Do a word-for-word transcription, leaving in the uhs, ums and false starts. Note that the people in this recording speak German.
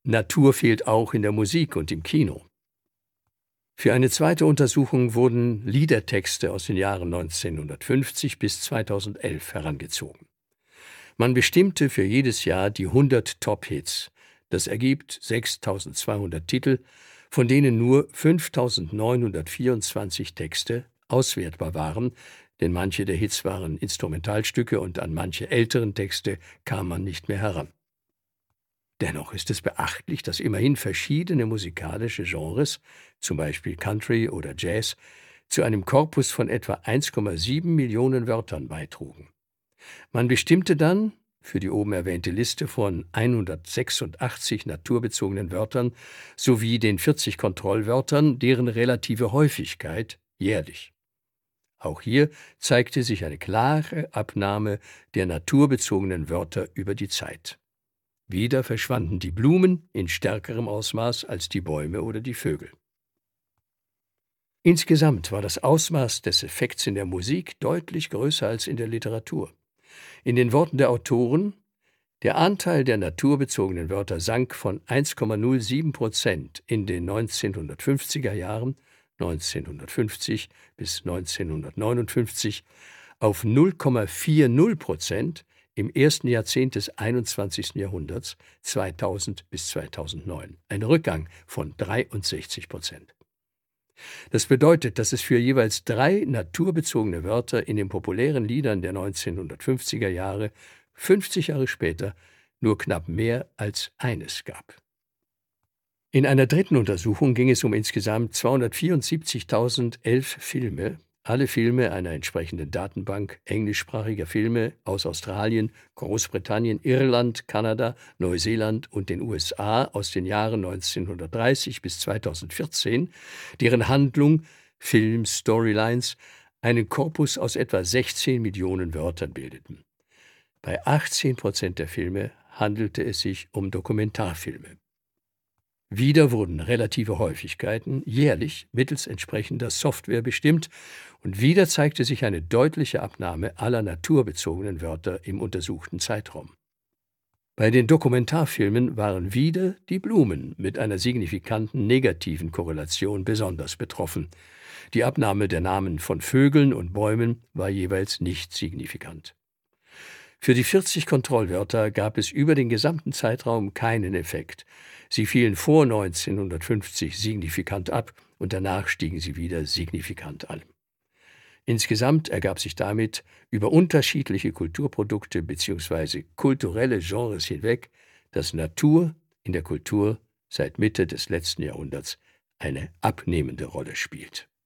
Natur fehlt auch in der Musik und im Kino. Für eine zweite Untersuchung wurden Liedertexte aus den Jahren neunzehnhundertfünfzig bis zweitausendelf herangezogen. Man bestimmte für jedes Jahr die hundert Top-Hits. Das ergibt sechstausendzweihundert Titel, von denen nur fünftausendneunhundertvierundzwanzig Texte auswertbar waren, denn manche der Hits waren Instrumentalstücke und an manche älteren Texte kam man nicht mehr heran. Dennoch ist es beachtlich, dass immerhin verschiedene musikalische Genres, zum Beispiel Country oder Jazz, zu einem Korpus von etwa eins Komma sieben Millionen Wörtern beitrugen. Man bestimmte dann für die oben erwähnte Liste von hundertsechsundachtzig naturbezogenen Wörtern sowie den vierzig Kontrollwörtern deren relative Häufigkeit jährlich. Auch hier zeigte sich eine klare Abnahme der naturbezogenen Wörter über die Zeit. Wieder verschwanden die Blumen in stärkerem Ausmaß als die Bäume oder die Vögel. Insgesamt war das Ausmaß des Effekts in der Musik deutlich größer als in der Literatur. In den Worten der Autoren: Der Anteil der naturbezogenen Wörter sank von eins Komma null sieben Prozent in den neunzehnhundertfünfziger Jahren, neunzehnhundertfünfzig bis neunzehnhundertneunundfünfzig, auf null Komma vierzig Prozent im ersten Jahrzehnt des einundzwanzigsten Jahrhunderts, zweitausend bis zweitausendneun, ein Rückgang von dreiundsechzig Prozent. Das bedeutet, dass es für jeweils drei naturbezogene Wörter in den populären Liedern der neunzehnhundertfünfziger Jahre fünfzig Jahre später nur knapp mehr als eines gab. In einer dritten Untersuchung ging es um insgesamt zweihundertvierundsiebzigtausendelf Filme, alle Filme einer entsprechenden Datenbank englischsprachiger Filme aus Australien, Großbritannien, Irland, Kanada, Neuseeland und den U S A aus den Jahren neunzehnhundertdreißig bis zweitausendvierzehn, deren Handlung, Film, Storylines, einen Korpus aus etwa sechzehn Millionen Wörtern bildeten. Bei achtzehn Prozent der Filme handelte es sich um Dokumentarfilme. Wieder wurden relative Häufigkeiten jährlich mittels entsprechender Software bestimmt und wieder zeigte sich eine deutliche Abnahme aller naturbezogenen Wörter im untersuchten Zeitraum. Bei den Dokumentarfilmen waren wieder die Blumen mit einer signifikanten negativen Korrelation besonders betroffen. Die Abnahme der Namen von Vögeln und Bäumen war jeweils nicht signifikant. Für die vierzig Kontrollwörter gab es über den gesamten Zeitraum keinen Effekt. Sie fielen vor neunzehnhundertfünfzig signifikant ab und danach stiegen sie wieder signifikant an. Insgesamt ergab sich damit über unterschiedliche Kulturprodukte bzw. kulturelle Genres hinweg, dass Natur in der Kultur seit Mitte des letzten Jahrhunderts eine abnehmende Rolle spielt.